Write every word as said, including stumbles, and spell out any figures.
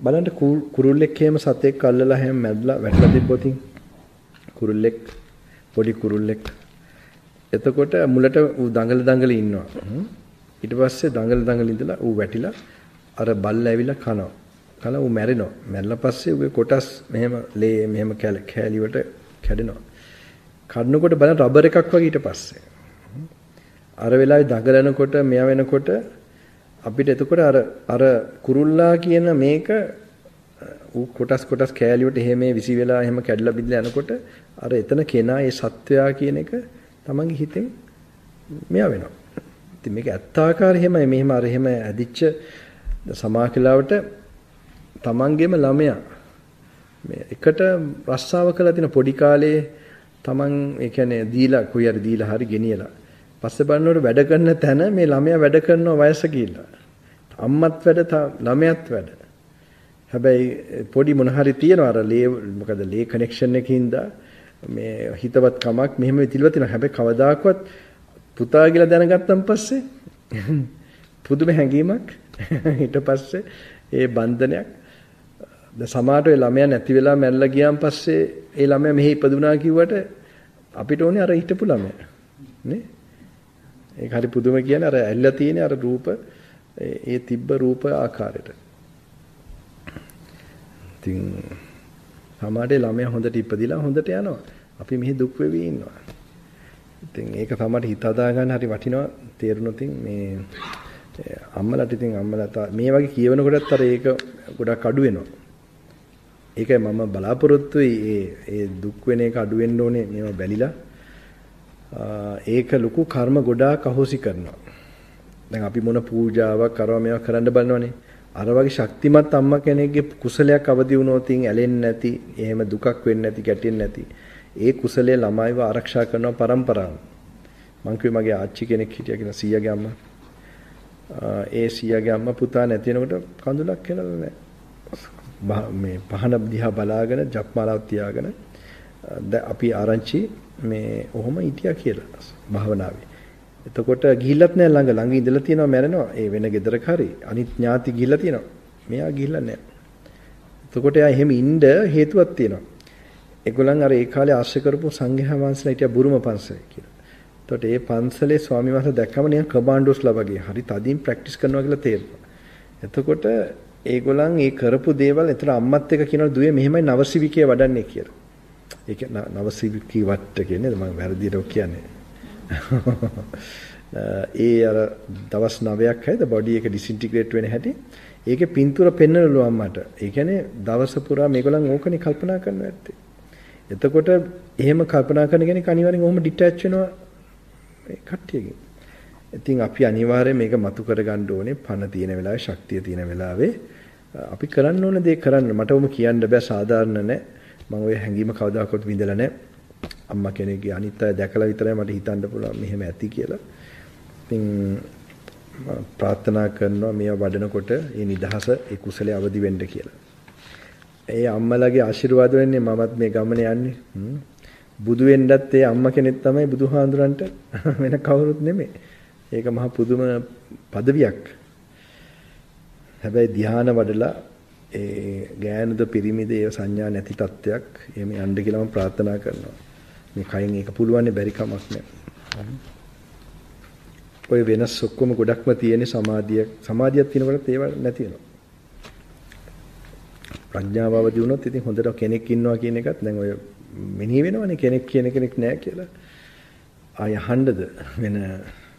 බලන්න කුරුල්ලෙක් එහෙම සතෙක් අල්ලලා හැම මැදලා වැටලා තිබ්බොතින් කුරුල්ලෙක් පොඩි කුරුල්ලෙක් එතකොට මුලට ඌ දඟල දඟල ඉන්නවා. ඊට පස්සේ දඟල දඟල ඉඳලා ඌ වැටිලා අර බල්ල ඇවිල්ලා කනවා. කන ඌ මැරෙනවා. මැරලා පස්සේ ඌගේ කොටස් මෙහෙම ලේ මෙහෙම කැලි වලට කැඩෙනවා. කඩනකොට බලන්න රබර් එකක් වගේ ඊට පස්සේ. අර වෙලාවේ දඟලනකොට මෙයා වෙනකොට අපිට එතකොට අර අර කුරුල්ලා කියන මේක ඌ කොටස් කොටස් කැලි වලට එහෙම විසි වෙලා එහෙම කැඩලා බිඳලා යනකොට අර එතන කෙනා ඒ සත්වයා කියන එක තමන්ගේ හිතෙන් මෙයා වෙනවා. ඉතින් මේක ඇත්තාකාර එහෙමයි මෙහෙම අර එහෙම ඇදිච්ච සමාකලාවට තමන්ගේම ළමයා මේ එකට රස්සාව කළා තියෙන පොඩි කාලේ තමන් ඒ කියන්නේ දීලා කුයි හරි දීලා හරි ගෙනියලා පස්සේ බලනකොට වැඩ කරන තැන මේ ළමයා වැඩ කරන වයස ගිහිල්ලා අම්මත් වැඩ ළමයාත් වැඩ හැබැයි පොඩි මොන හරි තියෙනවා අර ලේ මොකද ලේ කනෙක්ෂන් එකකින්ද මේ හිතවත් කමක් මෙහෙම විතිලුව තියෙනවා හැබැයි කවදාකවත් පුතා කියලා දැනගත්තන් පස්සේ පුදුම හැඟීමක් ඊට පස්සේ ඒ බන්ධනයක් ද සමාජයට ඒ ළමයා නැති වෙලා මැරලා ගියාන් පස්සේ ඒ ළමයා මෙහි ඉපදුනා කිව්වට අපිට ඕනේ අර හිටපු ළමයා නේ ඒක හරි පුදුම කියන්නේ අර ඇල්ලලා තියෙන අර රූප ඒ තිබ්බ රූප ආකාරයට ඉතින් සමාජයේ ළමයා හොඳට ඉපදිලා හොඳට යනවා අපි මෙහි දුක් වෙවි ඉන්නවා ඉතින් ඒක තමයි හිත හදා ගන්න හරි වටිනවා තේරුණොත් මේ අම්මලාට ඉතින් අම්මලා මේ වගේ කියවනකොටත් අර ඒක ගොඩක් අඩු වෙනවා. ඒකයි මම බලාපොරොත්තු වෙයි ඒ දුක් වෙන එක අඩු වෙන්න ඕනේ මේවා බැලිලා. ඒක ලොකු කර්ම ගොඩාක් අහෝසි කරනවා. දැන් අපි මොන පූජාවක් කරව මේවා කරන්න බලනවනේ. අර වගේ ශක්තිමත් අම්මා කෙනෙක්ගේ කුසලයක් අවදි වුණොත් ඇලෙන්නේ නැති, එහෙම දුකක් වෙන්නේ නැති, ගැටෙන්නේ නැති. ඒ කුසලයේ ළමයිව ආරක්ෂා කරන පරම්පරාව. මං කිව්වේ මගේ ආච්චි කෙනෙක් හිටියා කියලා සීයාගේ අම්මා. ඒ සීයාගේ අම්මා පුතා නැති වෙනකොට කඳුලක් කෙනලා නැහැ. මේ පහන දිහා බලාගෙන ජප්මාලාව තියාගෙන අපි ආරංචි මේ ඔහොම හිටියා කියලා භාවනාවේ. එතකොට ගිහිල්ලත් නැහැ ළඟ ළඟ ඉඳලා තියෙනවා මැරෙනවා. ඒ වෙන ගෙදරක හරි අනිත් ඥාති ගිහිල්ලා තියෙනවා. මෙයා ගිහිල්ලා නැහැ. එතකොට එයා එහෙම ඉන්න හේතුවක් තියෙනවා. ඒගොල්ලන් අර ඒ කාලේ ආශ්‍රය කරපු සංඝයා වහන්සේලා හිටියා බුරුම පන්සලේ කියලා. එතකොට ඒ පන්සලේ ස්වාමි වහන්සේ දැක්කම නිකන් කමාන්ඩෝස්ලා වගේ හරි තදින් ප්‍රැක්ටිස් කරනවා කියලා තේරෙනවා. එතකොට ඒගොල්ලන් ඒ කරපු දේවල් එතන අම්මත් එක්ක කියනවා දුවේ මෙහෙමයි නවසිවිකේ වඩන්නේ කියලා. ඒක නවසිවිකී වට්ට කියන්නේ මම වැරදියට කියන්නේ. ඒ අර දවස් නවයක් හැද බොඩි එක ඩිසින්ටිග්‍රේට් වෙන හැටි ඒකේ පින්තූර පෙන්වනලු අම්මට. ඒ කියන්නේ දවස පුරා මේගොල්ලන් ඕකනේ කල්පනා කරනවා ඇත්තේ. එතකොට එහෙම කල්පනා කරන කෙනෙක් අනිවාර්යෙන් ඔහොම ඩිටැච් වෙනවා මේ කට්ටියකින්. ඉතින් අපි අනිවාර්යෙන් මේක මතු කරගන්න ඕනේ පණ තියෙන වෙලාවේ ශක්තිය තියෙන වෙලාවේ අපි කරන්න ඕන දේ කරන්න. මට ඔම කියන්න බෑ සාධාරණ නැහැ. මම ওই හැඟීම කවදාකවත් විඳලා නැහැ. අම්මා කෙනෙක්ගේ අනිත් අය දැකලා විතරයි මට හිතන්න පුළුවන් මෙහෙම ඇති කියලා. ඉතින් ප්‍රාර්ථනා කරනවා මේව වඩනකොට මේ නිදහස ඒ කුසලයේ අවදි වෙන්න කියලා. ඒ අම්මලාගේ ආශිර්වාද වෙන්නේ මමත් මේ ගමනේ යන්නේ. බුදු වෙන්නත් ඒ අම්මා කෙනෙක් තමයි බුදුහාඳුරන්ට වෙන කවුරුත් නෙමෙයි. ඒක මහ පුදුම পদවියක්. හැබැයි ධ්‍යාන වඩලා ඒ ගෑනුද පිරිමිද ඒ සංඥා නැති තත්ත්වයක් එහෙම යන්න කියලා මම ප්‍රාර්ථනා කරනවා. මේ කයින් ඒක පුළුවන් බැරි කමක් නැහැ. ඔය වෙනස් ඔක්කොම ගොඩක්ම තියෙන සමාධිය සමාධියක් තියෙනකොට ඒව නැති වෙනවා. ප්‍රඥාව අවදි වුණොත් ඉතින් හොඳට කෙනෙක් ඉන්නවා කියන එකත් දැන් ඔය මෙනෙහි වෙනවනේ කෙනෙක් කියන කෙනෙක් නැහැ කියලා. ආය අහන්නද වෙන